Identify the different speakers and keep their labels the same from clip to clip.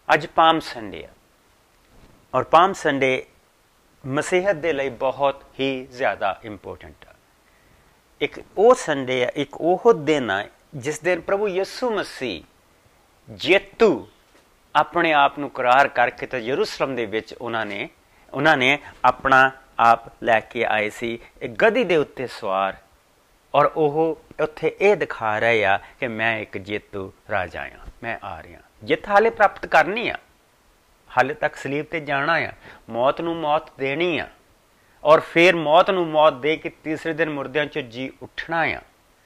Speaker 1: अज palm Sunday है और palm Sunday मसीहत दे लई बहुत ही ज़्यादा इंपोर्टेंट है। एक वो संडे है, एक वो दिन है जिस दिन प्रभु यीशु मसीह जेतू अपने आप नूं करार करके तो यरूशलेम दे विच उन्होंने अपना आप लैके आए सी एक गधी दे उत्ते सवार और वो उत्थे ये दिखा रहे आ कि मैं एक जेतू राजा हाँ, मैं आ रहा जित हाले प्राप्त करनी आ, हाले तक सलीब ते जाना आ, मौत नूं मौत देनी आ और फिर मौत नूं मौत दे के तीसरे दिन मुर्दियां चों जी उठना आ।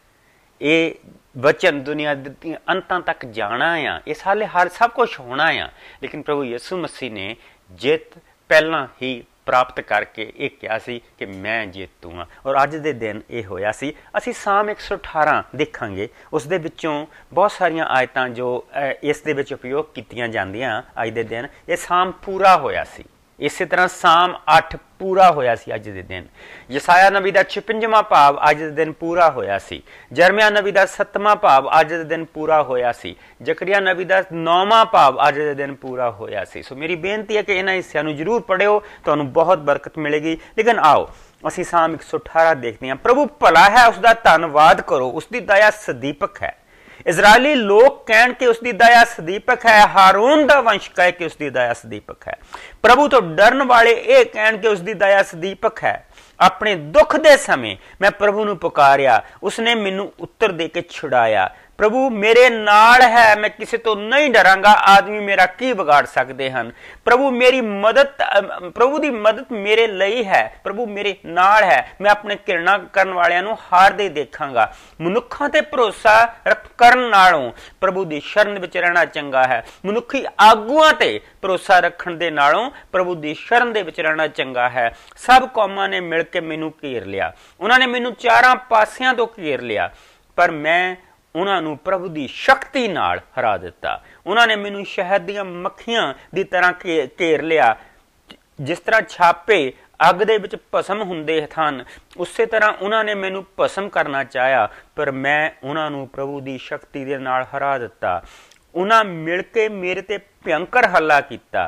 Speaker 1: ये वचन दुनिया दी अंतां तक जाना आ, इस हाले हर सब कुछ होना आ, लेकिन प्रभु यीशु मसीह ने जित पहला ही प्राप्त करके ये कहा सी कि मैं जेतू हाँ। और अज दे दिन ये होया सी। असी साम 118 देखांगे, उस दे विचों बहुत सारिया आयतां जो इस दे विच उपयोग कीतियां जांदियां अज दे दिन। ये साम पूरा होया सी। इस तरह साम 8 पूरा होया सी अज दे दिन। यसाया नबी का 56वां भाव अज दे दिन पूरा होया सी। जरमिया नबी का 7वां भाव अज दे दिन पूरा होया सी। जकरिया नबी का 9वां भाव अज दे दिन पूरा होया सी। सो मेरी बेनती है कि इन्हां हिस्सियां नूं जरूर पढ़िओ, तुहानूं बहुत बरकत मिलेगी। लेकिन आओ असीं साम 118 देखते हैं। प्रभु भला है, उसका धन्नवाद करो, उसकी दया सदीपक है। इजरायली लोग कहन के उसकी दया सदीपक है, हारून दा वंश कह के उसकी दया सदीपक है। प्रभु तो डरन वाले ये कहन के उसकी दया सदीपक है। अपने दुख दे समय मैं प्रभु नूं पुकारिया, उसने मैनू उत्तर दे के छुड़ाया। प्रभु मेरे नाल है, मैं किसी तो नहीं डरांगा, आदमी मेरा की बिगाड़ सकते हैं। प्रभु मेरी मदद, प्रभु दी मदद मेरे ਲਈ है, प्रभु मेरे नाल है। मैं अपने घृणा करन वालियां नूं हारदे देखांगा। मनुखां ते भरोसा करन नालों प्रभु दी शरण विच रहना चंगा है। मनुखी आगुआं ते भरोसा रखण दे नालों प्रभु दी शरण दे विच रहना चंगा है। सब कौमां ने मिल के मैनू घेर लिया, उन्हां ने मैनू चारां पासियां तो घेर लिया, पर मैं उन्होंने प्रभु की शक्ति नाल हरा दिता। उन्होंने मैनू शहद दियां मक्खियां दी तरह घेर लिया। जिस तरह छापे अग दे विच भस्म हुंदे हन, उसे तरह उन्होंने मैनू भस्म करना चाहया, पर मैं उन्होंने प्रभु की शक्ति दे नाल हरा दिता। उन्हां मिल के मेरे ते भयंकर हल्ला कीता,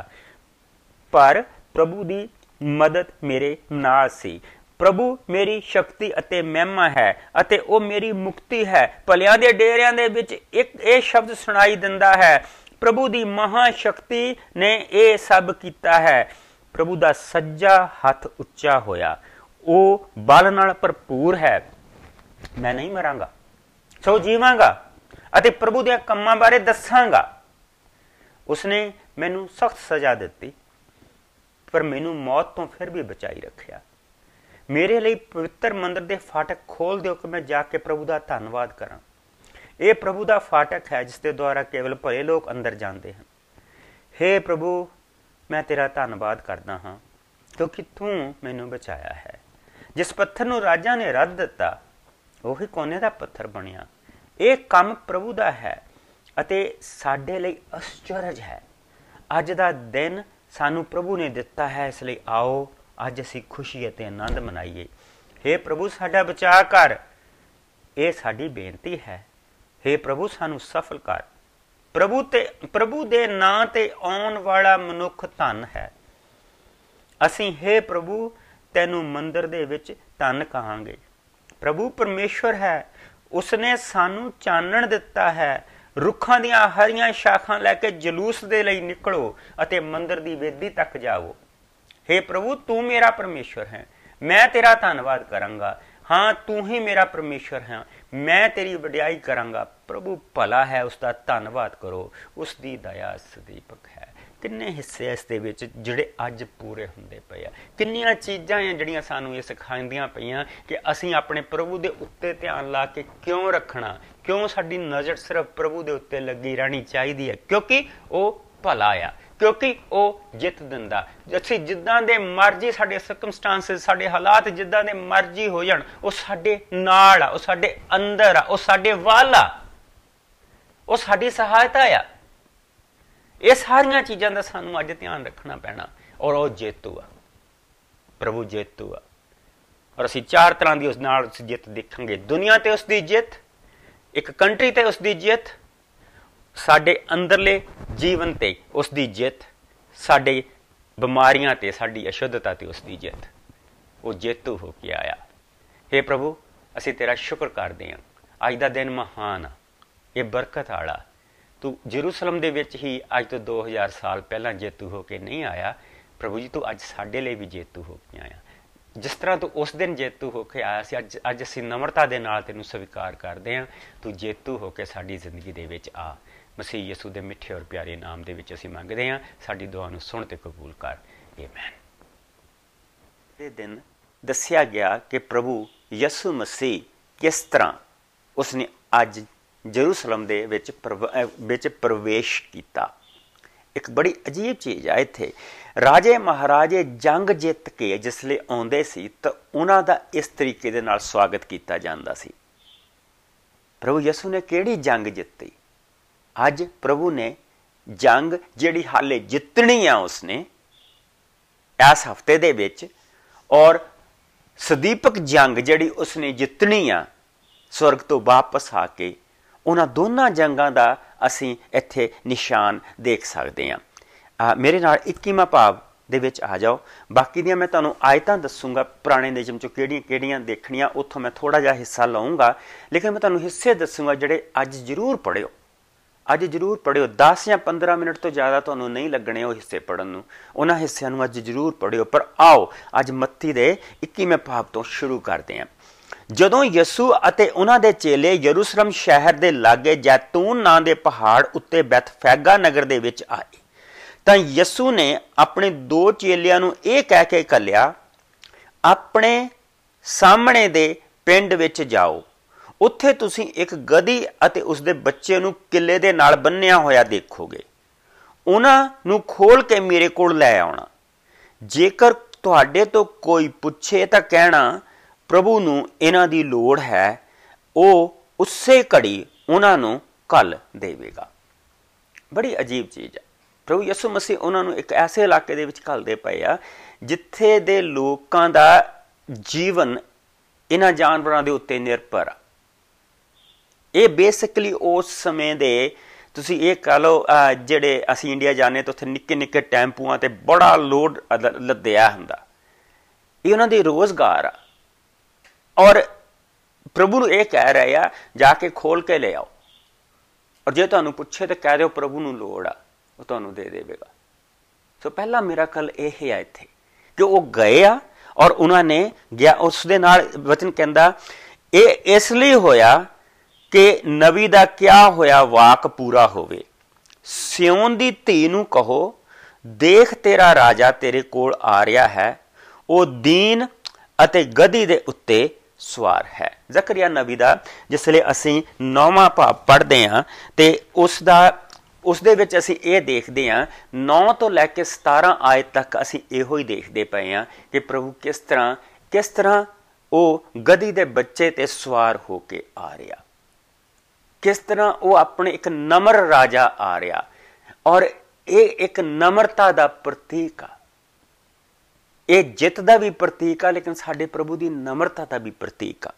Speaker 1: पर प्रभु की मदद मेरे नाल सी। प्रभु मेरी शक्ति अते महिमा है अते ओ मेरी मुक्ति है। भलियां दे डेरियां दे विच एक ये शब्द सुनाई दिंदा है, प्रभु दी महाशक्ति ने ये सब कीता है। प्रभु दा सज्जा हथ उच्चा होया, ओ बल नाल भरपूर है। मैं नहीं मरांगा, सो जीवांगा अते प्रभु दे कम्मां बारे दसांगा। उसने मैनू सख्त सजा दिती, पर मैनू मौत तो फिर भी बचाई रखिया। मेरे लिए पवित्र मंदिर के फाटक खोल दो कि मैं जाके प्रभु का धन्नवाद करा। ये प्रभु का फाटक है जिसके द्वारा केवल भले लोग अंदर जाते हैं। हे प्रभु, मैं तेरा धन्नवाद करदा हाँ, क्योंकि तू मैनू बचाया है। जिस पत्थर नूं राजा ने रद्द दिता, वही कोने का पत्थर बनिया। ये काम प्रभु का है अते साडे लई आश्चर्य है। अज दा दिन सानू प्रभु ने दिता है, इसलिए आओ अज असी खुशी अते आनंद मनाइए। हे प्रभु साडा बचा कर, ये साडी बेनती है। हे प्रभु सानू सफल कर। प्रभु दे नां ते आउण वाला मनुख धन है। असी हे प्रभु तैनू मंदिर दे विच धन कहांगे। प्रभु परमेश्वर है, उसने सानू चानण दिता है। रुखां दियां हरियां शाखां लैके जलूस दे लई निकलो अते मंदिर दी वेदी तक जाओ। हे प्रभु तू मेरा परमेश्वर है, मैं तेरा धन्नवाद करांगा। हाँ, तू ही मेरा परमेश्वर है, मैं तेरी वडियाई करांगा। प्रभु भला है, उसका धन्नवाद करो, उसकी दया सदीपक है। किन्ने हिस्से इस दे विच जिहड़े अज पूरे हुंदे पए आ। किन्नियां चीज़ां हैं जिहड़ियां सानूं ये सिखाइंदियां पईयां कि असीं अपने प्रभु दे उत्ते ध्यान ला के क्यों रखना, क्यों साडी नज़र सिर्फ प्रभु दे उत्ते लगी रहनी चाहिदी है, क्योंकि वो भला आ, क्योंकि वो जित दिंदा। असीं जिद्दां दे मर्जी साडे सर्कमस्टांसिस, साडे हालात जिद्दां दे मर्जी हो जाण, वो साडे नाल आ, वो साडे अंदर आ, वो साडे वाल आ, वो साडी सहायता आ। ये सारियां चीज़ां दा सानूं अज ध्यान रखना पैना। और वो जेतू आ, प्रभु जेतू आ। और असीं 4 तरह की उस नाल जित देखांगे। दुनिया ते उसकी जित, एक कंट्री ते उसकी जित, साडे अंदरले जीवन ते उसकी जित, साडे बीमारियां ते साडी अशुद्धता ते उसकी जित, वो जेतू होके आया। हे प्रभु, असीं तेरा शुक्र करते हैं। अज का दिन महान आ, ये बरकत वाला। तू जेरूसलम दे विच ही अज तो 2000 साल पहला जेतू होके नहीं आया प्रभु जी, तू अज साडे लिए भी जेतू होके आया। जिस तरह तू उस दिन जेतू होके आया सी, अज असीं नम्रता दे नाल तैनूं स्वीकार करते हैं। तू जेतू होके साडी जिंदगी दे विच आ। मसीह यसू दे मिठे और प्यारे नाम दे विच असीं मंगदे हैं। साडी दुआ नूं सुण ते कबूल कर, आमीन। ये दिन दस्सिया गया कि प्रभु यसू मसीह किस तरह उसने अज जेरूसलम दे विच प्रवेश किया। एक बड़ी अजीब चीज़ है इत्थे। राजे महाराजे जंग जित के जिसले आउंदे सी तो उन्हां दा इस तरीके दे नाल स्वागत किया जांदा सी। प्रभु यसू ने किहड़ी जंग जित्ती? अज प्रभु ने जंग जिहड़ी हाले जितनी आ उसने इस हफ्ते दे विच, और सदीपक जंग जिहड़ी उसने जितनी आ स्वर्ग तो वापस आके, उन्हां दोनों जंगां दा असीं इत्थे निशान देख सकते हैं। मेरे नाल 21वां भाव दे विच आ जाओ। बाकी दियां मैं तुहानूं आयतां दसूंगा पुराने नियम चों किहड़ियां देखणियां, उत्थों मैं थोड़ा जिहा हिस्सा लऊंगा, लेकिन मैं तुहानूं हिस्से दसूंगा जिहड़े अज जरूर पढ़िओ। अज जरूर पढ़िओ। 10 या 15 मिनट तो ज़्यादा तुहानूं नहीं लगने वो हिस्से पढ़न नूं। उन्हां हिस्सिਆਂ ਨੂੰ अज जरूर पढ़िओ। पर आओ अज मत्ती दे 21वें भाव तो शुरू करते हैं। ਜਦੋਂ ਯਸੂ ਅਤੇ ਉਹਨਾਂ ਦੇ ਚੇਲੇ ਯਰੂਸ਼ਲਮ ਸ਼ਹਿਰ ਦੇ ਲਾਗੇ ਜੈਤੂਨ ਨਾਂ ਦੇ ਪਹਾੜ ਉੱਤੇ ਬੈਤਫੈਗਾ ਨਗਰ ਦੇ ਵਿੱਚ ਆਏ ਤਾਂ ਯਸੂ ਨੇ ਆਪਣੇ 2 ਚੇਲਿਆਂ ਨੂੰ ਇਹ ਕਹਿ ਕੇ ਘੱਲਿਆ, ਆਪਣੇ ਸਾਹਮਣੇ ਦੇ ਪਿੰਡ ਵਿੱਚ ਜਾਓ, ਉੱਥੇ ਤੁਸੀਂ ਇੱਕ ਗਧੀ ਅਤੇ ਉਸਦੇ ਬੱਚੇ ਨੂੰ ਕਿੱਲੇ ਦੇ ਨਾਲ ਬੰਨਿਆ ਹੋਇਆ ਦੇਖੋਗੇ। ਉਹਨਾਂ ਨੂੰ ਖੋਲ ਕੇ ਮੇਰੇ ਕੋਲ ਲੈ ਆਉਣਾ। ਜੇਕਰ ਤੁਹਾਡੇ ਤੋਂ ਕੋਈ ਪੁੱਛੇ ਤਾਂ ਕਹਿਣਾ प्रभु नूं इन्हां दी लोड़ है, वो उसे घड़ी उन्होंने घल देवेगा। बड़ी अजीब चीज़ है। प्रभु यसू मसीह उन्होंने एक ऐसे इलाके दे विच घलदे पए आ जिथे दे लोकां दा जीवन इन्हां जानवरां दे उत्ते निर्भर आ। ये बेसिकली उस समय दे तुसीं ये कह लो जिहड़े असीं इंडिया जाने तो उत्थे निक्के निक्के टैंपूआं ते बड़ा लोड लद्दिया हुंदा, ये उन्हां दी रोज़गार आ। और प्रभु नूं ये कह रहे आ जाके खोल के ले आओ, और जे तुहानूं पुछे तो कह दो प्रभु नूं लोड़ आ, वो तुहानूं दे देवेगा। सो पहला मिराकल यह है इत्थे कि वो गए आ और उन्होंने गया, उस दे नाल वचन कहंदा ये इसलिए होया कि नबी दा क्या होया वाक पूरा होवे। सियोन दी धी नूं कहो, देख तेरा राजा तेरे कोल आ रहा है, वो दीन अते गधी दे उत्ते सवार है। जकरिया नबी दा जिसले असीं 9वां भाव पढ़ते हैं तो उस दे विच असीं ये देखते हैं 9 तो लैके 17 आयत तक असीं इहो ही देखते पे हैं कि प्रभु किस तरह वो गधी दे बच्चे ते सवार होके आ रहा, किस तरह वो अपने एक नम्र राजा आ रहा, और ये एक नम्रता दा प्रतीक आ। ये जित का भी प्रतीक आ, लेकिन साडे प्रभु की नम्रता का भी प्रतीक आ।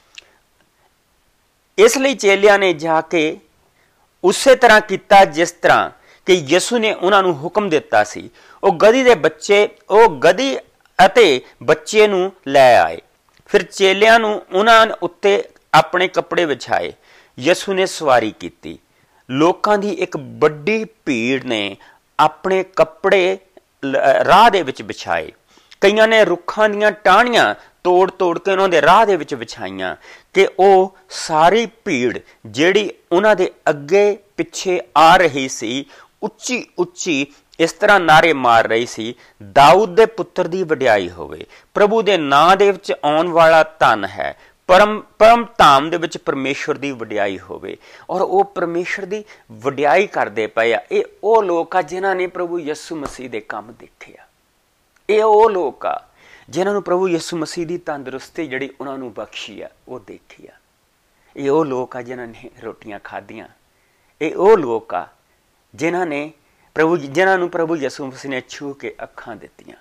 Speaker 1: इसलिए चेलिया ने जाके उस तरह किया जिस तरह कि यसू ने उन्होंने हुक्म दिता सी। वो गधी दे बच्चे, वो गधी अते बच्चे नूं लै आए। फिर चेलिया नूं उन्हां उत्ते अपने कपड़े विछाए। यसू ने सवारी की। लोकां दी एक बड़ी भीड़ ने अपने कपड़े राह दे विच विछाए। कईयां ने रुखां दीयां टाहणियां तोड़ तोड़ के उन्होंने राह दे विच विछाइयां कि वो सारी भीड़ जिहड़ी उन्हां दे अगे पिछे आ रही सी उच्ची उच्ची इस तरह नारे मार रही सी, दाऊद दे पुत्र दी वडियाई होवे, प्रभु दे नां दे विच आउण वाला धन है, परम धाम दे विच परमेश्वर दी वडियाई होवे। और वो परमेश्वर दी वडियाई करदे पए आ। ये वो लोग आ जिन्हां ने प्रभु यसू मसीह दे काम देखे आ। ये वो लोग आ जिन्होंने प्रभु यसू मसीह की तंदुरुस्ती जी उन्होंने बख्शी आ, वो देखी आ। ये वो लोग आ जिन्होंने रोटियां खादियां। ये वो लोग आ जिन्होंने प्रभु यसू मसीह ने छू के अखां दित्तियां,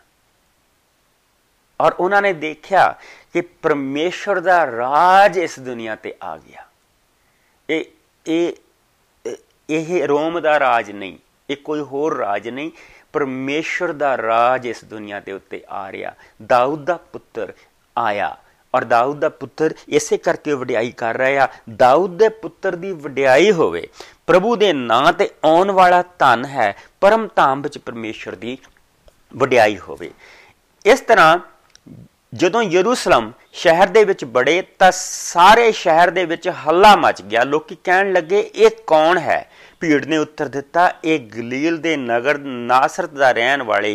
Speaker 1: और उन्होंने देखा कि परमेश्वर का राज इस दुनिया ते आ गया। ਇਹ ਰੋਮ ਦਾ ਰਾਜ ਨਹੀਂ, ਇਹ ਕੋਈ ਹੋਰ ਰਾਜ ਨਹੀਂ, परमेश्वर दा राज इस दुनिया के उत्ते आ रहा। दाऊद दा पुत्र आया और दाऊद दा पुत्र इसे करके वडियाई कर रहा। दाऊद दे पुत्र दी वडियाई होवे, प्रभु दे नां ते आउण वाला धन है, परम धाम विच परमेश्वर दी वडियाई होवे। इस तरह जदों यरूशलेम शहर दे विच बड़े तां सारे शहर दे विच हल्ला मच गया। लोकी कहण लगे ये कौन है? भीड़ ने उत्तर दिता, ये गलील दे नगर नासरत दा रहन वाले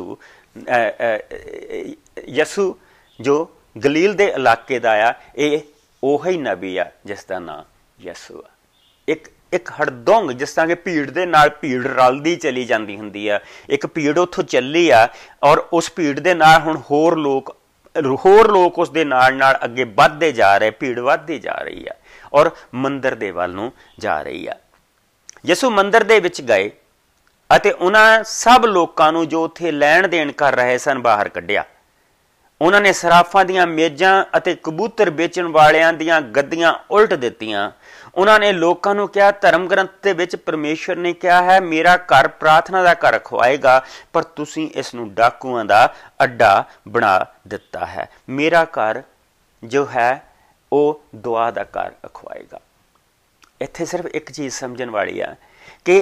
Speaker 1: यसू जो गलील दे इलाके दा आ, ये ओही नबी आ जिसका नाम यसू आ। एक हड़दोंग जिस तरह कि भीड़ दे नाल भीड़ रलदी चली जाती हुंदी आ, एक भीड़ उत्थों चली आ और उस भीड़ दे नाल हुण होर लोग उस दे नाल नाल अगे वधदे जा रहे, भीड़ वधदी जा रही है और मंदिर दे वल नूं जा रही है। यसू मंदिर दे विच गए अते उन्हां सब लोकां नूं जो उत्थे लैण देण कर रहे सन बाहर कढिया। उन्हां ने सराफां दीआं मेजां अते कबूतर बेचण वालियां दीआं गद्दियां उलट दित्तियां। उन्हां ने लोकां नूं कहा, धर्म ग्रंथ दे विच परमेश्वर ने कहा है, मेरा घर प्रार्थना दा घर खुआएगा, पर तुसीं इस नूं डाकुआं दा अड्डा बना दित्ता है। मेरा घर जो है वह दुआ दा घर खुआएगा। इत्थे सिर्फ एक चीज़ समझण वाली है कि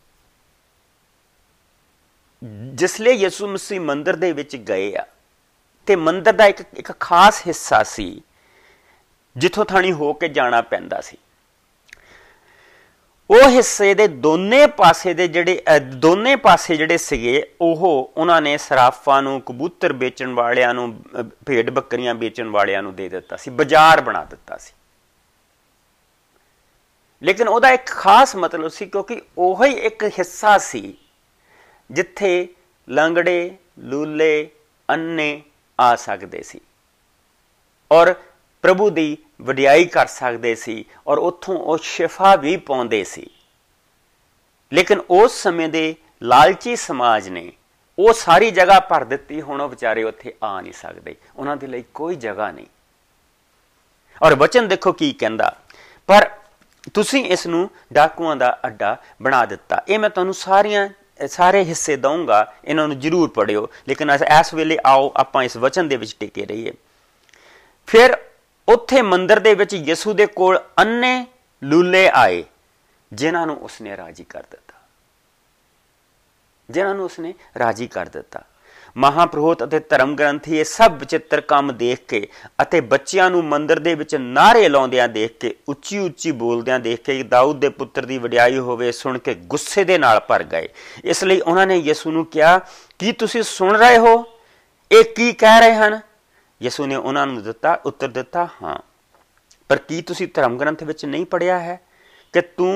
Speaker 1: जिसले यसू मसीह मंदिर दे विच गए आ ते मंदिर दा एक खास हिस्सा सी जिथों थाणी हो के जाना पैंदा सी। ਉਹ हिस्से दे दोने पासे ਜਿਹੜੇ ਸੀਗੇ ਉਹ ਉਹਨਾਂ ਨੇ ਸਰਾਫਾਂ ਨੂੰ, ਕਬੂਤਰ बेचण वालियां ਨੂੰ, भेड़ बकरियां बेचण वालियां ਨੂੰ दे दिता सी, बाजार बना दिता सी। लेकिन ਉਹਦਾ एक खास मतलब सी क्योंकि ਉਹੀ एक हिस्सा सी जिथे लंगड़े, लूले, अन्ने आ सकते सी और प्रभु की वडियाई कर सकते सी और उत्थों वो शिफा भी पाउंदे सी। लेकिन उस समय दे लालची समाज ने वो सारी जगह भर दी, हुण वो बेचारे उत्थे आ नहीं सकते, उन्हां दे लई कोई जगह नहीं। और वचन देखो की कहंदा, पर तुसीं इस नूं डाकुआं दा अड्डा बना दिता। ये मैं तुहानूं सारे हिस्से दूंगा, इन्हां नूं जरूर पढ़िओ, लेकिन इस वेले आओ आपां इस वचन दे विच टिके रहीए। फिर उत्थे मंदिर दे विच यसू दे कोल अन्ने लूले आए जिन्हां नूं उसने राजी कर दिता। महापुरोहित अते धर्म ग्रंथी ये सब विचित्र काम देख के अते बच्चियां नूं मंदिर दे विच नारे लाउंदियां देख के, उच्ची उच्ची बोलदियां देख के, दाऊद दे पुत्र दी वडियाई होवे सुन के गुस्से दे नाल भर गए। इसलिए उन्हां ने यसू नूं कहा, की तुसीं सुन रहे हो ये की कह रहे हैं? यसू ने उन्होंने उत्तर दिता, हाँ, पर की तुसी धर्म ग्रंथ विच नहीं पढ़िया है कि तू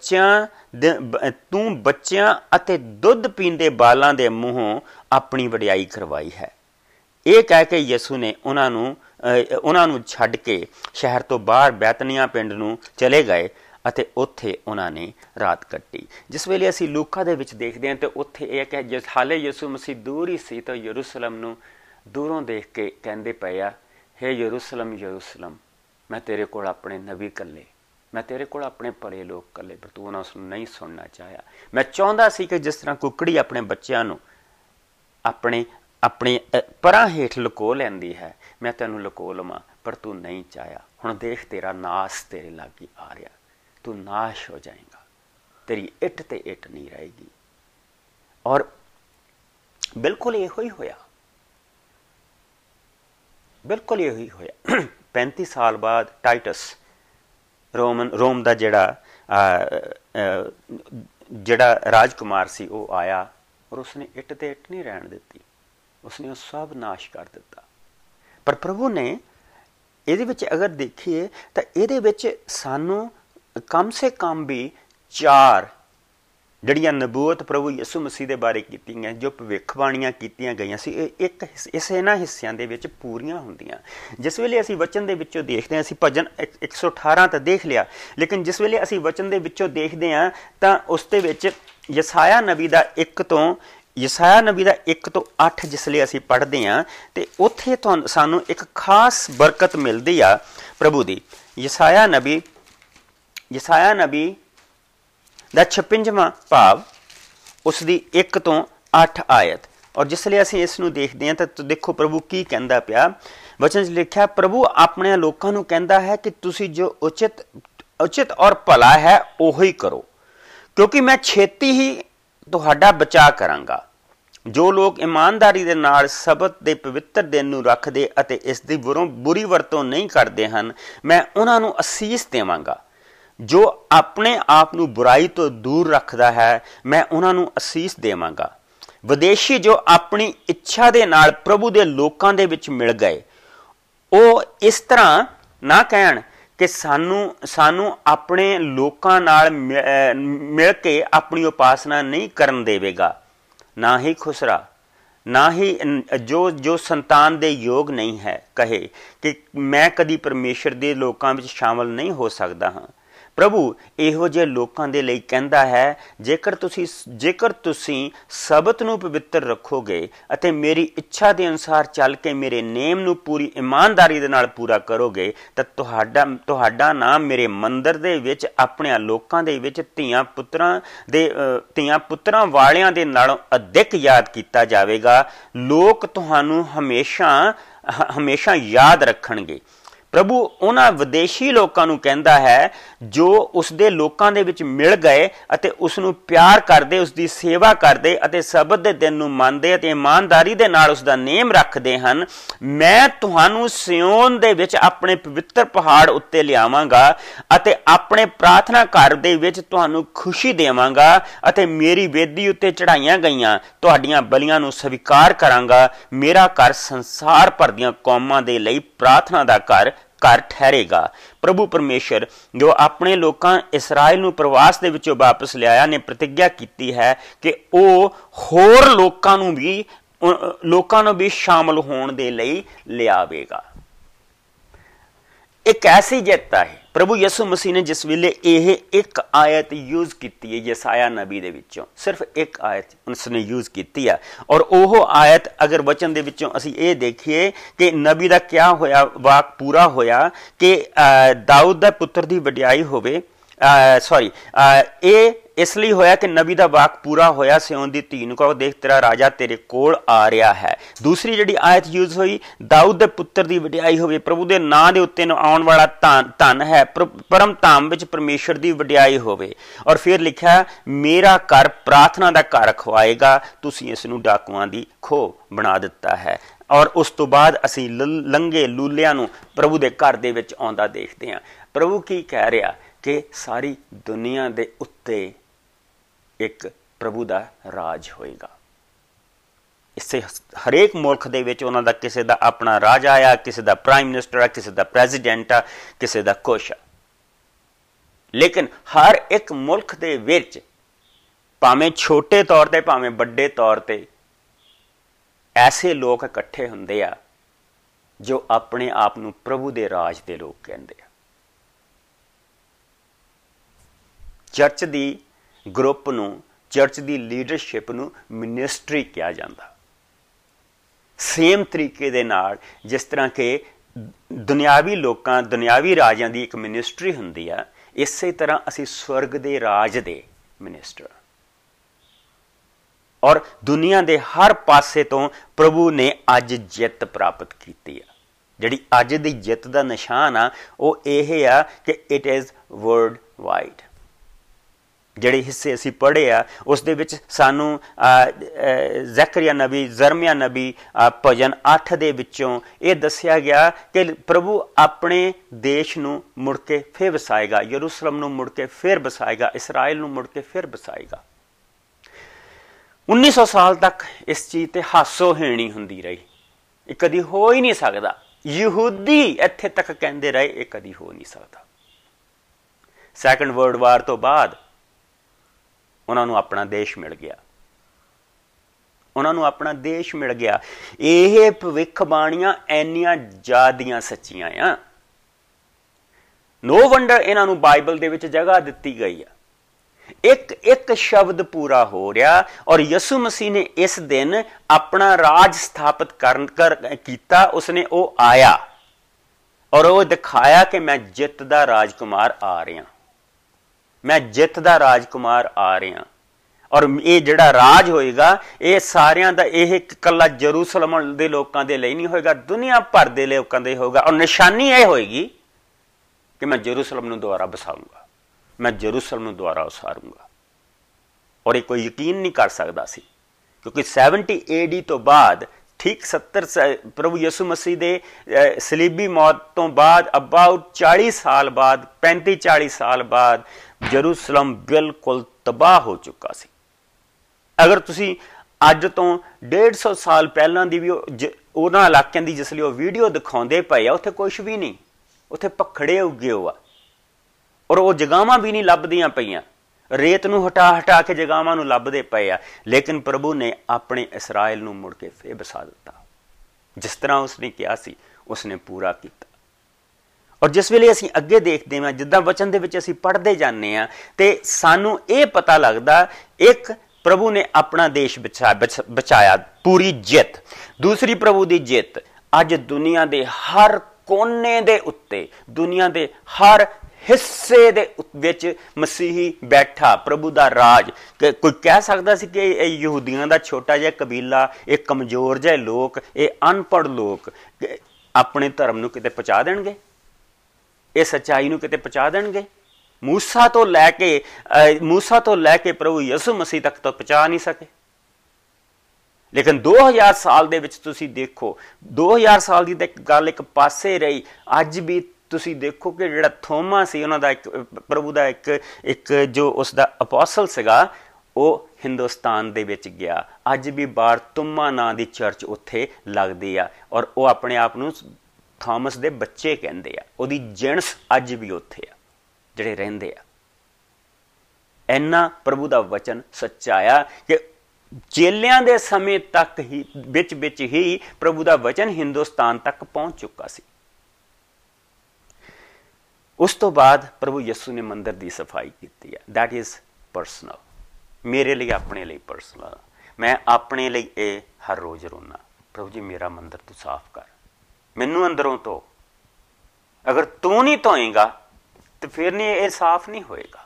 Speaker 1: बच्चियां अते दुध पींदे बालां दे मूहों अपनी वडियाई करवाई है। ये कह के यसू ने उन्होंने छड्ड के शहर तो बाहर बैतनिया पिंड नूं चले गए अते उत्थे उन्होंने रात कट्टी। जिस वेले असीं लूका दे विच देखदे हां ते उत्थे यह कह, जिस हाले यसू मसीह दूर ही सी तो यरूशलेम नूं दूरों देख के कहते पे आ, हे यरूशलेम यरूशलेम, मैं तेरे को अपने नबी कले, मैं तेरे को अपने परे लोग कले, पर तू उन्होंने नहीं सुनना चाहया। मैं चाहता सी कि जिस तरह कुकड़ी अपने बच्चों नूं अपने परां हेठ लुको लैंदी है, मैं तेनों लुको लवां, पर तू नहीं चाहया। हुण देख तेरा नाश तेरे लागी आ रहा, तू नाश हो जाएगा, तेरी इट ते इट नहीं रहेगी। और बिल्कुल इहो ही होया, बिल्कुल यही होया। 35 साल बाद टाइटस रोम का जिहड़ा राजकुमार सी वो आया और उसने इट ते इट नहीं रहन दिती, उसने सब नाश कर दिता। पर प्रभु ने इहदे विच अगर देखिए तो इहदे विच सानू कम से कम भी 4 ਜਿਹੜੀਆਂ ਨਬੂਵਤ प्रभु यसू मसीह के बारे कीती गई, जो भविष्यवाणियां कीतियां गईयां सी, एक इन्हां हिस्सिਆਂ ਦੇ ਵਿੱਚ पूरियां ਹੁੰਦੀਆਂ। जिस वेले असीं वचन दे विचों देखते हैं, असीं भजन 118 तो देख लिया, लेकिन जिस वेले असीं वचन दे विचों देखते हैं तो उस दे विच यसाया नबी दा 1 तो 8 जिसले असीं पढ़ते हैं तो उत्थे सानू एक खास बरकत मिलती आ प्रभु की। यसाया नबी ਦਾ 56ਵਾਂ ਭਾਵ ਉਸ ਦੀ 1 ਤੋਂ 8 ਆਇਤ। ਔਰ ਜਿਸ ਲਈ ਅਸੀਂ ਇਸ ਨੂੰ ਦੇਖਦੇ ਹਾਂ ਤਾਂ ਦੇਖੋ ਪ੍ਰਭੂ ਕੀ ਕਹਿੰਦਾ ਪਿਆ। ਵਚਨ 'ਚ ਲਿਖਿਆ, ਪ੍ਰਭੂ ਆਪਣੇ ਲੋਕਾਂ ਨੂੰ ਕਹਿੰਦਾ ਹੈ ਕਿ ਤੁਸੀਂ ਜੋ ਉਚਿਤ ਔਰ ਭਲਾ ਹੈ ਉਹੀ ਕਰੋ, ਕਿਉਂਕਿ ਮੈਂ ਛੇਤੀ ਹੀ ਤੁਹਾਡਾ ਬਚਾਅ ਕਰਾਂਗਾ। ਜੋ ਲੋਕ ਇਮਾਨਦਾਰੀ ਦੇ ਨਾਲ ਸਬਤ ਦੇ ਪਵਿੱਤਰ ਦਿਨ ਨੂੰ ਰੱਖਦੇ ਅਤੇ ਇਸ ਦੀ ਬੁਰੀ ਵਰਤੋਂ ਨਹੀਂ ਕਰਦੇ ਹਨ, ਮੈਂ ਉਹਨਾਂ ਨੂੰ ਅਸੀਸ ਦੇਵਾਂਗਾ। ਜੋ ਆਪਣੇ ਆਪ ਨੂੰ ਬੁਰਾਈ ਤੋਂ ਦੂਰ ਰੱਖਦਾ ਹੈ, ਮੈਂ ਉਹਨਾਂ ਨੂੰ ਅਸੀਸ ਦੇਵਾਂਗਾ। ਵਿਦੇਸ਼ੀ ਜੋ ਆਪਣੀ ਇੱਛਾ ਦੇ ਨਾਲ ਪ੍ਰਭੂ ਦੇ ਲੋਕਾਂ ਦੇ ਵਿੱਚ ਮਿਲ ਗਏ, ਉਹ ਇਸ ਤਰ੍ਹਾਂ ਨਾ ਕਹਿਣ ਕਿ ਸਾਨੂੰ ਆਪਣੇ ਲੋਕਾਂ ਨਾਲ ਮਿਲ ਕੇ ਆਪਣੀ ਉਪਾਸਨਾ ਨਹੀਂ ਕਰਨ ਦੇਵੇਗਾ। ਨਾ ਹੀ ਖੁਸਰਾ, ਨਾ ਹੀ ਜੋ ਸੰਤਾਨ ਦੇ ਯੋਗ ਨਹੀਂ ਹੈ ਕਹੇ ਕਿ ਮੈਂ ਕਦੀ ਪਰਮੇਸ਼ਰ ਦੇ ਲੋਕਾਂ ਵਿੱਚ ਸ਼ਾਮਲ ਨਹੀਂ ਹੋ ਸਕਦਾ ਹਾਂ। ਪ੍ਰਭੂ ਇਹੋ ਜਿਹੇ ਲੋਕਾਂ ਦੇ ਲਈ ਕਹਿੰਦਾ ਹੈ, ਜੇਕਰ ਤੁਸੀਂ ਸਬਤ ਨੂੰ ਪਵਿੱਤਰ ਰੱਖੋਗੇ ਅਤੇ ਮੇਰੀ ਇੱਛਾ ਦੇ ਅਨੁਸਾਰ ਚੱਲ ਕੇ ਮੇਰੇ ਨੇਮ ਨੂੰ ਪੂਰੀ ਇਮਾਨਦਾਰੀ ਦੇ ਨਾਲ ਪੂਰਾ ਕਰੋਗੇ, ਤਾਂ ਤੁਹਾਡਾ ਨਾਮ ਮੇਰੇ ਮੰਦਰ ਦੇ ਵਿੱਚ ਆਪਣਿਆਂ ਲੋਕਾਂ ਦੇ ਵਿੱਚ ਧੀਆਂ ਪੁੱਤਰਾਂ ਵਾਲਿਆਂ ਦੇ ਨਾਲੋਂ ਅਧਿਕ ਯਾਦ ਕੀਤਾ ਜਾਵੇਗਾ। ਲੋਕ ਤੁਹਾਨੂੰ ਹਮੇਸ਼ਾ ਯਾਦ ਰੱਖਣਗੇ। ਪ੍ਰਭੂ ਉਹਨਾਂ ਵਿਦੇਸ਼ੀ ਲੋਕਾਂ ਨੂੰ ਕਹਿੰਦਾ ਹੈ ਜੋ ਉਸਦੇ ਲੋਕਾਂ ਦੇ ਵਿੱਚ ਮਿਲ ਗਏ ਅਤੇ ਉਸਨੂੰ ਪਿਆਰ ਕਰਦੇ, ਉਸਦੀ ਸੇਵਾ ਕਰਦੇ ਅਤੇ ਸਬਤ ਦੇ ਦਿਨ ਨੂੰ ਮੰਨਦੇ ਅਤੇ ਇਮਾਨਦਾਰੀ ਦੇ ਨਾਲ ਉਸਦਾ ਨੇਮ ਰੱਖਦੇ ਹਨ। ਮੈਂ ਤੁਹਾਨੂੰ ਸਿਯੋਨ ਦੇ ਵਿੱਚ ਆਪਣੇ ਪਵਿੱਤਰ ਪਹਾੜ ਉੱਤੇ ਲਿਆਵਾਂਗਾ ਅਤੇ ਆਪਣੇ ਪ੍ਰਾਰਥਨਾ ਘਰ ਦੇ ਵਿੱਚ ਤੁਹਾਨੂੰ ਖੁਸ਼ੀ ਦੇਵਾਂਗਾ ਅਤੇ ਮੇਰੀ ਵੇਦੀ ਉੱਤੇ ਚੜਾਈਆਂ ਗਈਆਂ ਤੁਹਾਡੀਆਂ ਬਲੀਆਂ ਨੂੰ ਸਵੀਕਾਰ ਕਰਾਂਗਾ। ਮੇਰਾ ਘਰ ਸੰਸਾਰ ਭਰ ਦੀਆਂ ਕੌਮਾਂ ਦੇ ਲਈ ਪ੍ਰਾਰਥਨਾ ਦਾ ਘਰ ਠਹਿਰੇਗਾ। ਪ੍ਰਭੂ ਪਰਮੇਸ਼ਰ ਜੋ ਆਪਣੇ ਲੋਕਾਂ ਇਸਰਾਇਲ ਨੂੰ ਪ੍ਰਵਾਸ ਦੇ ਵਿੱਚੋਂ ਵਾਪਸ ਲਿਆਇਆ ਨੇ ਪ੍ਰਤਿਗਿਆ ਕੀਤੀ ਹੈ ਕਿ ਉਹ ਹੋਰ ਲੋਕਾਂ ਨੂੰ ਵੀ ਸ਼ਾਮਲ ਹੋਣ ਦੇ ਲਈ ਲਿਆਵੇਗਾ। ਇੱਕ ਐਸੀ ਜਿੱਤ ਹੈ ਪ੍ਰਭੂ ਯਿਸੂ ਮਸੀਹ ਨੇ ਜਿਸ ਵੇਲੇ ਇਹ ਇੱਕ ਆਇਤ ਯੂਜ਼ ਕੀਤੀ ਹੈ ਯਸਾਇਆ ਨਬੀ ਦੇ ਵਿੱਚੋਂ, ਸਿਰਫ ਇੱਕ ਆਇਤ ਉਸਨੇ ਯੂਜ਼ ਕੀਤੀ ਹੈ। ਔਰ ਉਹ ਆਇਤ ਅਗਰ ਵਚਨ ਦੇ ਵਿੱਚੋਂ ਅਸੀਂ ਇਹ ਦੇਖੀਏ ਕਿ ਨਬੀ ਦਾ ਕਿਆ ਹੋਇਆ, ਵਾਕ ਪੂਰਾ ਹੋਇਆ ਕਿ ਦਾਊਦ ਦਾ ਪੁੱਤਰ ਦੀ ਵਡਿਆਈ ਹੋਵੇ। ਇਹ ਇਸ ਲਈ ਹੋਇਆ ਕਿ ਨਬੀ ਦਾ ਵਾਕ ਪੂਰਾ ਹੋਇਆ, ਸਿਯੋਨ ਦੀ ਧੀ ਨੂੰ ਕਹੋ ਦੇਖ ਤੇਰਾ ਰਾਜਾ ਤੇਰੇ ਕੋਲ ਆ ਰਿਹਾ ਹੈ। ਦੂਸਰੀ ਜਿਹੜੀ ਆਇਤ ਯੂਜ਼ ਹੋਈ, ਦਾਊਦ ਦੇ ਪੁੱਤਰ ਦੀ ਵਡਿਆਈ ਹੋਵੇ, ਪ੍ਰਭੂ ਦੇ ਨਾਂ ਦੇ ਉੱਤੇ ਆਉਣ ਵਾਲਾ ਧਨ ਹੈ, ਪਰਮ ਧਾਮ ਵਿੱਚ ਪਰਮੇਸ਼ਰ ਦੀ ਵਡਿਆਈ ਹੋਵੇ। ਔਰ ਫਿਰ ਲਿਖਿਆ ਮੇਰਾ ਘਰ ਪ੍ਰਾਰਥਨਾ ਦਾ ਘਰ ਰਖਵਾਏਗਾ, ਤੁਸੀਂ ਇਸ ਨੂੰ ਡਾਕੂਆਂ ਦੀ ਖੋਹ ਬਣਾ ਦਿੱਤਾ ਹੈ। ਔਰ ਉਸ ਤੋਂ ਬਾਅਦ ਅਸੀਂ ਲੰਗੇ ਲੂਲਿਆਂ ਨੂੰ ਪ੍ਰਭੂ ਦੇ ਘਰ ਦੇ ਵਿੱਚ ਆਉਂਦਾ ਦੇਖਦੇ ਹਾਂ। ਪ੍ਰਭੂ ਕੀ ਕਹਿ ਰਿਹਾ ਕਿ ਸਾਰੀ ਦੁਨੀਆ ਦੇ ਉੱਤੇ ਇੱਕ ਪ੍ਰਭੂ ਦਾ ਰਾਜ ਹੋਏਗਾ। ਇਸੇ ਹਰੇਕ ਮੁਲਕ ਦੇ ਵਿੱਚ ਉਹਨਾਂ ਦਾ ਕਿਸੇ ਦਾ ਆਪਣਾ ਰਾਜਾ ਆ, ਕਿਸੇ ਦਾ ਪ੍ਰਾਈਮ ਮਿਨਿਸਟਰ ਆ, ਕਿਸੇ ਦਾ ਪ੍ਰੈਜ਼ੀਡੈਂਟ ਆ, ਕਿਸੇ ਦਾ ਕੁਛ ਆ। ਲੇਕਿਨ ਹਰ ਇੱਕ ਮੁਲਕ ਦੇ ਵਿੱਚ ਭਾਵੇਂ ਛੋਟੇ ਤੌਰ ਤੇ ਭਾਵੇਂ ਵੱਡੇ ਤੌਰ ਤੇ ਐਸੇ ਲੋਕ ਇਕੱਠੇ ਹੁੰਦੇ ਆ ਜੋ ਆਪਣੇ ਆਪ ਨੂੰ ਪ੍ਰਭੂ ਦੇ ਰਾਜ ਦੇ ਲੋਕ ਕਹਿੰਦੇ ਆ। ਚਰਚ ਦੀ ਗਰੁੱਪ ਨੂੰ, ਚਰਚ ਦੀ ਲੀਡਰਸ਼ਿਪ ਨੂੰ ਮਿਨਿਸਟਰੀ ਕਿਹਾ ਜਾਂਦਾ। ਸੇਮ ਤਰੀਕੇ ਦੇ ਨਾਲ ਜਿਸ ਤਰ੍ਹਾਂ ਕਿ ਦੁਨਿਆਵੀ ਲੋਕਾਂ, ਦੁਨਿਆਵੀ ਰਾਜਾਂ ਦੀ ਇੱਕ ਮਿਨਿਸਟਰੀ ਹੁੰਦੀ ਆ, ਇਸੇ ਤਰ੍ਹਾਂ ਅਸੀਂ ਸਵਰਗ ਦੇ ਰਾਜ ਦੇ ਮਿਨਿਸਟਰ। ਔਰ ਦੁਨੀਆ ਦੇ ਹਰ ਪਾਸੇ ਤੋਂ ਪ੍ਰਭੂ ਨੇ ਅੱਜ ਜਿੱਤ ਪ੍ਰਾਪਤ ਕੀਤੀ ਆ। ਜਿਹੜੀ ਅੱਜ ਦੀ ਜਿੱਤ ਦਾ ਨਿਸ਼ਾਨ ਆ ਉਹ ਇਹ ਆ ਕਿ ਇਟ ਇਜ਼ ਵਰਲਡ ਵਾਈਡ। ਜਿਹੜੇ ਹਿੱਸੇ ਅਸੀਂ ਪੜ੍ਹੇ ਆ ਉਸ ਦੇ ਵਿੱਚ ਸਾਨੂੰ ਜ਼ਕਰੀਆ ਨਬੀ, ਜ਼ਰਮਿਆ ਨਬੀ ਭਜਨ 8 ਦੇ ਵਿੱਚੋਂ ਇਹ ਦੱਸਿਆ ਗਿਆ ਕਿ ਪ੍ਰਭੂ ਆਪਣੇ ਦੇਸ਼ ਨੂੰ ਮੁੜ ਕੇ ਫਿਰ ਵਸਾਏਗਾ, ਯਰੂਸ਼ਲਮ ਨੂੰ ਮੁੜ ਕੇ ਫਿਰ ਵਸਾਏਗਾ, ਇਸਰਾਇਲ ਨੂੰ ਮੁੜ ਕੇ ਫਿਰ ਵਸਾਏਗਾ। 1900 ਸਾਲ ਤੱਕ ਇਸ ਚੀਜ਼ ਤੇ ਹਾਸੋਹੀਣੀ ਹੁੰਦੀ ਰਹੀ, ਇਹ ਕਦੀ ਹੋ ਹੀ ਨਹੀਂ ਸਕਦਾ। ਯਹੂਦੀ ਇੱਥੇ ਤੱਕ ਕਹਿੰਦੇ ਰਹੇ ਇਹ ਕਦੀ ਹੋ ਨਹੀਂ ਸਕਦਾ। ਸੈਕੰਡ ਵਰਲਡ ਵਾਰ ਤੋਂ ਬਾਅਦ ਉਹਨਾਂ ਨੂੰ ਆਪਣਾ ਦੇਸ਼ ਮਿਲ ਗਿਆ, ਉਹਨਾਂ ਨੂੰ ਆਪਣਾ ਦੇਸ਼ ਮਿਲ ਗਿਆ। ਇਹ ਭਵਿੱਖਬਾਣੀਆਂ ਇੰਨੀਆਂ ਜ਼ਿਆਦੀਆਂ ਸੱਚੀਆਂ ਆ, ਨੋ ਵੰਡਰ ਇਹਨਾਂ ਨੂੰ ਬਾਈਬਲ ਦੇ ਵਿੱਚ ਜਗ੍ਹਾ ਦਿੱਤੀ ਗਈ ਆ। ਇੱਕ ਸ਼ਬਦ ਪੂਰਾ ਹੋ ਰਿਹਾ ਔਰ ਯਿਸੂ ਮਸੀਹ ਨੇ ਇਸ ਦਿਨ ਆਪਣਾ ਰਾਜ ਸਥਾਪਿਤ ਕੀਤਾ। ਉਸਨੇ ਉਹ ਆਇਆ ਔਰ ਉਹ ਦਿਖਾਇਆ ਕਿ ਮੈਂ ਜਿੱਤ ਦਾ ਰਾਜਕੁਮਾਰ ਆ ਰਿਹਾ। मैं जित दा राजकुमार आ रहा। और ये जिहड़ा राज होएगा ये सारियां दा ये कल्ला जरूसलम दे लोकां दे लई नहीं होएगा, दुनिया भर दे लोकां दे होगा। और निशानी ये होएगी कि मैं जरूसलम नूं दोबारा बसाऊंगा, मैं जरूसलम नूं दोबारा उसारूंगा। और ये कोई यकीन नहीं कर सकता सी, क्योंकि 70 AD तो बाद, ठीक 70 प्रभु यसु मसीह दे सलीबी मौत तो बाद अबाउट 40 साल बाद, 35-40 साल बाद जरूसलम बिल्कुल तबाह हो चुका सी। अगर तुसी अज तो 150 साल पहलां दी भी उन्हां इलाकिਆਂ ਦੀ जिसले वीडियो दिखाउंदे पए आ, उत्थे कुछ भी नहीं, उत्थे पखड़े उगे हो और वो जगावां भी नहीं लभदियां पईयां, रेत नूं हटा हटा के जगावां नूं लभदे पए आ। लेकिन प्रभु ने अपने इसराइल नूं मुड़ के फिर बसा दिता, जिस तरह उसने कहा सी उसने पूरा किया। और जिस वेले असीं अगे देखते हैं, जिद्दां वचन दे विच असीं पढ़दे जाने आ ते सानूं इह पता लगदा, एक प्रभु ने अपना देश बचाया, पूरी जित। दूसरी प्रभु दी जित अज दुनिया दे हर कोने दे उत्ते, दुनिया दे हर हिस्से दे विच मसीही बैठा, प्रभु दा राज। कोई कह सकदा सी कि यहूदियां दा छोटा जिहा कबीला, ये कमजोर जिहे लोक, ये अनपढ़ लोक अपने धर्म नूं किते पहुंचा देणगे, ये सच्चाई नूं किते पहुंचा देणगे? मूसा तो लैके प्रभु यसु मसीह तक तो पहुंचा नहीं सके। लेकिन 2000 साल दे विच तुसी देखो, 2000 साल की गल एक पासे रही, अज भी तुसी देखो कि जिहड़ा थोमा सी, उन्हां दा एक प्रभु दा एक जो उसका अपोसल सीगा, वो हिंदुस्तान दे विच गया। अज भी बार तुमा नां दी चर्च उत्थे लगदी आ और वो अपने आप नूं थॉमस दे बच्चे कहंदे आ, उहदी जिणस अज भी उत्थे आ जिहड़े रहिंदे आ। इन्ना प्रभु दा वचन सच्चाया कि चेलियां दे समय तक ही विच ही प्रभु दा वचन हिंदुस्तान तक पहुंच चुका सी। उस तो बाद प्रभु यसु ने मंदिर की सफाई की है। दैट इज परसनल, मेरे लिए, अपने लिए परसनल। मैं अपने लिए ये हर रोज़ रोना, प्रभु जी मेरा मंदिर तू साफ कर, मैनू अंदरों तो। अगर तू नहीं धोएगा तो फिर नहीं, ये साफ नहीं होएगा।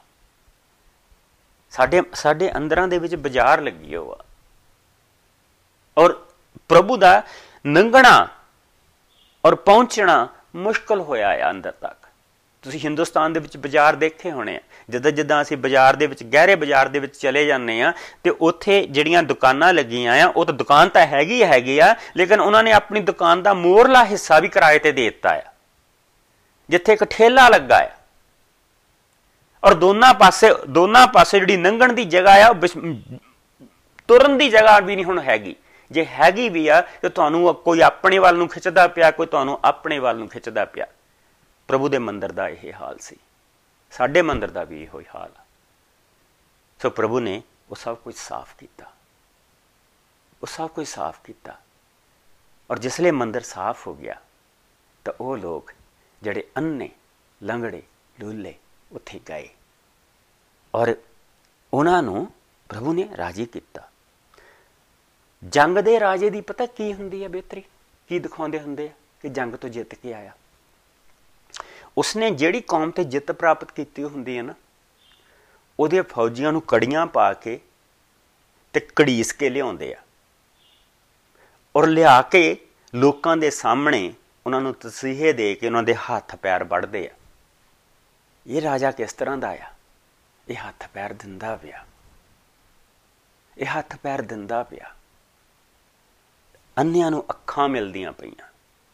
Speaker 1: साडे अंदरां दे विच बाजार लगी हुआ और प्रभु दा लंघना और पहुंचना मुश्किल होया है अंदर तक। तुसीं हिंदुस्तान दे विच बाजार देखे होने, जिद्दां जिद्दां असीं बाजार दे विच, गहरे बाजार दे विच चले जाने आ ते उत्थे जिहड़ियां दुकानां लगियां आ, वो तो दुकान तां हैगी आ, लेकिन उन्होंने अपनी दुकान दा मोरला हिस्सा भी किराए ते दे दित्ता है, जिथे एक ठेला लगा है। और दोनों पासे जिहड़ी लंघण दी जगह आ, तुरन दी जगह भी नहीं हुण हैगी। जे हैगी भी आ तो तुहानूं कोई अपने वाल नूं खिचदा पिया, कोई तुहानूं अपने वाल नूं खिचदा पिया। प्रभु दे मंदिर दा यह हाल सी, साडे मंदिर दा भी इहो हाल आ। सो प्रभु ने वो सब कुछ साफ किया, वो सब कुछ साफ किया। और जिसले मंदिर साफ हो गया तो वो लोग जिहड़े अन्ने, लंगड़े, लूले उत्थे गए और उन्हां नूं प्रभु ने राजी किया। जंग दे राजे दी पता की हुंदी है बेहतरी, की दिखाउंदे हुंदे कि जंग तो जित के आया। उसने जिहड़ी कौम ते जित प्राप्त की हुंदी है ना, उहदे फौजियां नूं कड़ियां पा के ते घड़ीस के लियाउंदे आ और लिया के लोकां दे सामने उन्हां नूं तसीहे दे के उन्हां दे हत्थ पैर वढ़दे आ। ये राजा किस तरह दा आया? ये हत्थ पैर दिंदा पिया, ये हत्थ पैर दिंदा पिया। अन्नियां नूं अखां मिलदियां पईयां,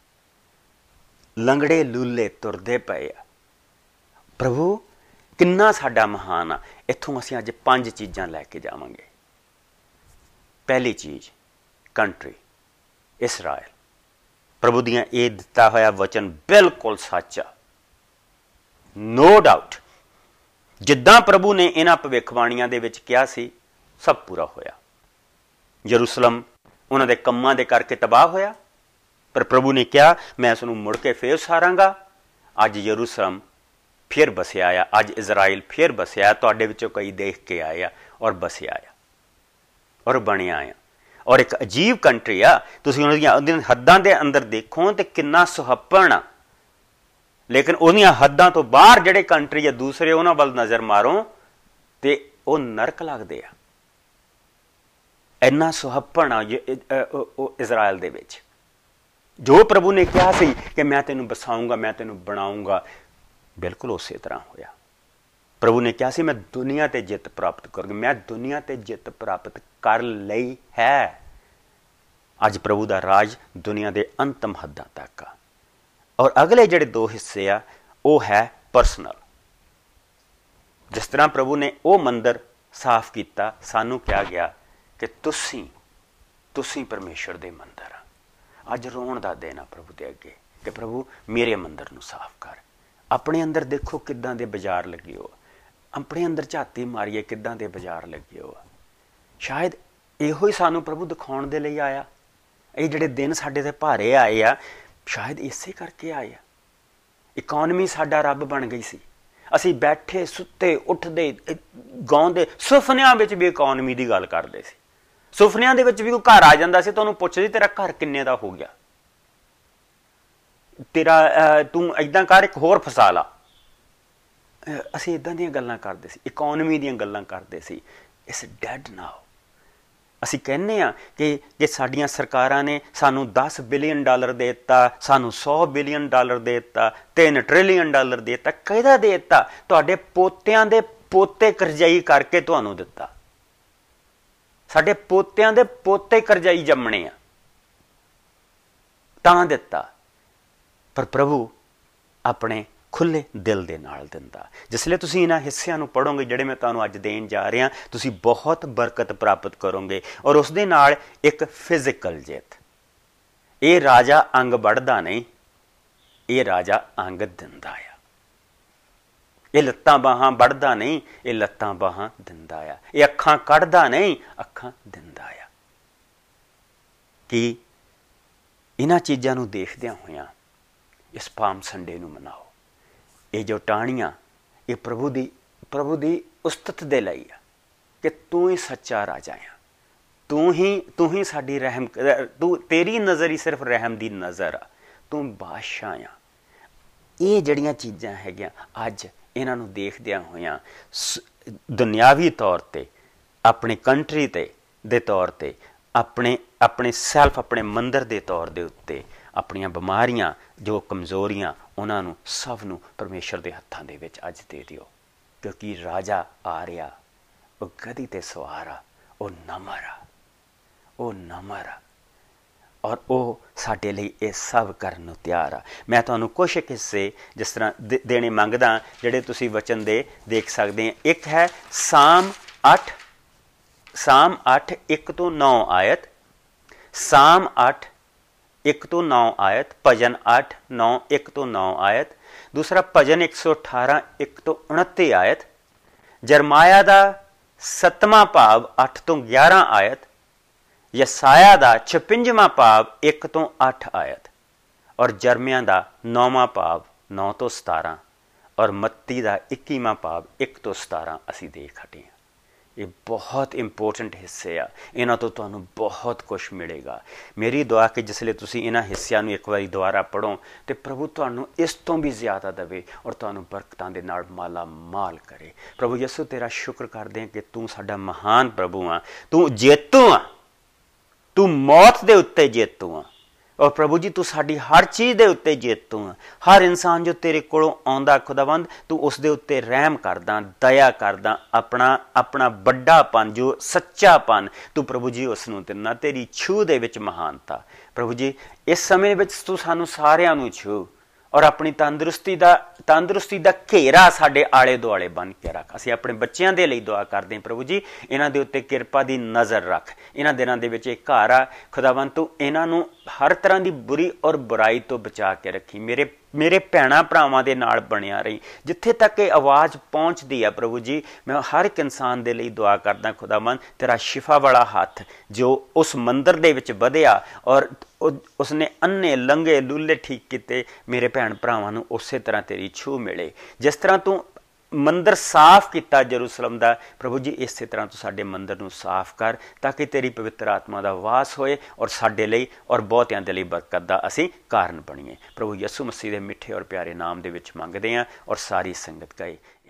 Speaker 1: लंगड़े लूले तुरदे पए आ। प्रभु किन्ना साडा महान आ। इत्थों असीं अज 5 चीज़ां लैके जावांगे। पहली चीज़, कंट्री इसराइल। प्रभु दियां ये दिता होया वचन बिल्कुल सच आ, नो डाउट। जिद्दां प्रभु ने इन्हां भविखबाणियां दे विच कहा सी, सब पूरा होया। यरूशलेम उन्हां दे कम्मां दे करके तबाह होया, पर प्रभु ने कहा मैं इसनूं मुड़ के फिर उसारांगा। अज यरूशलेम फिर बसिया आ, अज इजराइल फिर बसिया। तुहाडे विचों कई देख के आए और बसिया आ और बनिया आ और एक अजीब कंट्री आ। तुसीं उन्हां दीयां हद्दां दे अंदर देखो तो किन्ना सुहप्पण आ, लेकिन उहदियां हद्दां तो बाहर जिहड़े कंट्री आ दूसरे उन्हां वल नज़र मारो तो वह नरक लगदे आ। इन्ना सुहप्पण आ इजराइल दे विच। जो प्रभु ने कहा सी कि मैं तेनों बसाऊंगा, मैं तेनों बनाऊंगा, बिल्कुल उस तरह होया। प्रभु ने कहा सी मैं दुनिया ते जित प्राप्त करूंगा, मैं दुनिया ते जित प्राप्त कर लई है। अज प्रभु का राज दुनिया के अंतम हद्दां तक आ। और अगले जिहड़े दो हिस्से आ वो है परसनल। जिस तरह प्रभु ने वो मंदिर साफ किया, सानू कहा गया कि तुसी परमेश्वर दे मंदिर आ। अज रोण दा दिन आ प्रभु दे अगे कि प्रभु मेरे मंदिर नू साफ कर। अपने अंदर देखो किदां दे बाजार लगे हो, अपने अंदर झाती मारीए किदां दे बाजार लगे हो। शायद इहो ही सानू प्रभु दिखाउण दे लई आया। ये जिहड़े दिन साडे ते भारे आए आ, शायद इसे करके आए आ। इकोनमी साडा रब बन गई सी। असीं बैठे सुते उठदे गाउंदे सुफनियां विच भी इकोनमी की गल करदे सी। सुफनियां दे विच भी कोई घर आ जांदा सी, तुहानूं पुछदे तेरा घर किन्ने दा हो गया, तेरा तू इदां कर एक होर फसा ला। असीं इदां दीयां गल्लां करदे सी, इकोनमी दीयां गल्लां करदे सी। It's dad now. असीं कहने आ कि साडियां सरकारां ने सानू 10 बिलियन डॉलर दे दिता, सानू 100 बिलियन डॉलर दे दिता, 3 ट्रिलियन डॉलर दे दिता। किहदा दे दिता? तुहाडे पोतियां दे पोते करजाई करके तुहानू दिता। साडे पोतियां दे पोते करजाई जम्मणे आ तां दिता। पर प्रभु अपने खुले दिल दे नाल दिंदा। जिसले तुसीं इन्हां हिस्सिਆਂ ਨੂੰ पढ़ोगे ਜਿਹੜੇ मैं ਤੁਹਾਨੂੰ ਅੱਜ देन जा रहा, तुसीं बहुत बरकत प्राप्त करोगे। और उस दे नाल एक फिजिकल जित। ये राजा अंग बढ़दा नहीं, ये राजा अंग दिंदा आ। ये लत्तां बाहां बढ़दा नहीं, ये लत्तां बाहां दिंदा आ। ये अखां कढ़दा नहीं, अखां दिंदा आ। कि इन्हां चीज़ां नूं देखदियां होइयां इस पाम संडे नूं मनाओ। ये जो टाणियां ये प्रभु दी उस्तत दे लई आ कि तू ही सच्चा राजा आ। तू ही साडी रहम, तू तेरी नज़र ही सिर्फ रहम दी नज़र आ। तू बादशाह आ। ये जड़ियां चीज़ां हैगियां अज इन्हां नूं देखदियां होइयां दुनियावी तौर ते, अपनी कंट्री ते दे तौर ते, अपने सैल्फ अपने मंदिर के तौर के उत्ते अपनियां बीमारियां जो कमज़ोरियां उन्होंने सब नूं परमेश्वर के हत्थां दे विच अज दे दिओ। क्योंकि राजा आ रहा, वो गधी ते सवार आ, वो नमर आ, वो नमर आ। और वो साडे लई ये सब करन नूं तैयार आ। मैं तुहानूं कुछ एक हिस्से जिस तरह देने मंगदा जिहड़े तुसीं वचन दे देख सकदे हैं। एक है साम 8 1 तो 9 आयत, साम 8 1 तो 9 आयत, भजन 8 9 1 तो 9 आयत। दूसरा भजन 118 1 तो 29 आयत। जरमाया दा 7वां भाव 8 तो 11 आयत। यसाया दा 56वां भाव 1 तो 8 आयत। और जरमिया दा 9वां भाव 9 तो 17 और मत्ती दा 21वां भाव 1 तो 17 असीं देख हटे हैं। ये बहुत इंपोर्टेंट हिस्से आ। इन्हां तो तुहानूं बहुत कुछ मिलेगा। मेरी दुआ कि जिसले तुसीं इन्हां हिस्सिਆਂ ਨੂੰ एक बारी दोबारा पढ़ो तो प्रभु तुहानूं इस तो भी ज़्यादा देवे और तुहानूं बरकतां दे नाल माला माल करे। प्रभु यसू तेरा शुक्र करते हैं कि तू साडा महान प्रभु आ, तू जेतू आ, तू मौत दे उत्ते जेतू आ। और प्रभु जी तू साडी हर चीज़ के उत्ते जेतू आ। हर इंसान जो तेरे कोलों आउंदा खुदावंद तू उस दे उत्ते रहम करदा, दया करदा, अपना बड़ापन जो सच्चापन तू प्रभु जी उसनूं दिंदा। तेरी छूह दे विच महानता प्रभु जी इस समय विच तू सानूं सारिआं नूं छूह और अपनी तंदुरुस्ती दा घेरा साडे आले दुआले बन के रख। असीं अपने बच्चों के लिए दुआ करते हैं प्रभु जी इन्हां दे उत्ते किरपा दी नज़र रख। इन्हां दिनां दे विच एक घर आ खुदावंद तू इन्हां नूं हर तरह की बुरी और बुराई तो बचा के रखी। मेरे भैणां भरावां दे नाल बनिया रही। जिथे तक ये आवाज़ पहुँचती है प्रभु जी मैं हर एक इंसान के लिए दुआ करदा खुदावंद तेरा शिफा वाला हथ जो उस मंदिर दे विच वधिया और उसने अन्ने लंघे लूले ठीक किते मेरे भैन भरावां नूं उस तरह तेरी छूह मिले। जिस तरह तू ਮੰਦਰ ਸਾਫ਼ ਕੀਤਾ ਜਰੂਸਲਮ ਦਾ, ਪ੍ਰਭੂ ਜੀ ਇਸੇ ਤਰ੍ਹਾਂ ਤੂੰ ਸਾਡੇ ਮੰਦਰ ਨੂੰ ਸਾਫ਼ ਕਰ ਤਾਂ ਕਿ ਤੇਰੀ ਪਵਿੱਤਰ ਆਤਮਾ ਦਾ ਵਾਸ ਹੋਏ ਔਰ ਸਾਡੇ ਲਈ ਔਰ ਬਹੁਤਿਆਂ ਦੇ ਲਈ ਬਰਕਤ ਦਾ ਅਸੀਂ ਕਾਰਨ ਬਣੀਏ। ਪ੍ਰਭੂ ਯਿਸੂ ਮਸੀਹ ਦੇ ਮਿੱਠੇ ਔਰ ਪਿਆਰੇ ਨਾਮ ਦੇ ਵਿੱਚ ਮੰਗਦੇ ਹਾਂ ਔਰ ਸਾਰੀ ਸੰਗਤ ਕਹੇ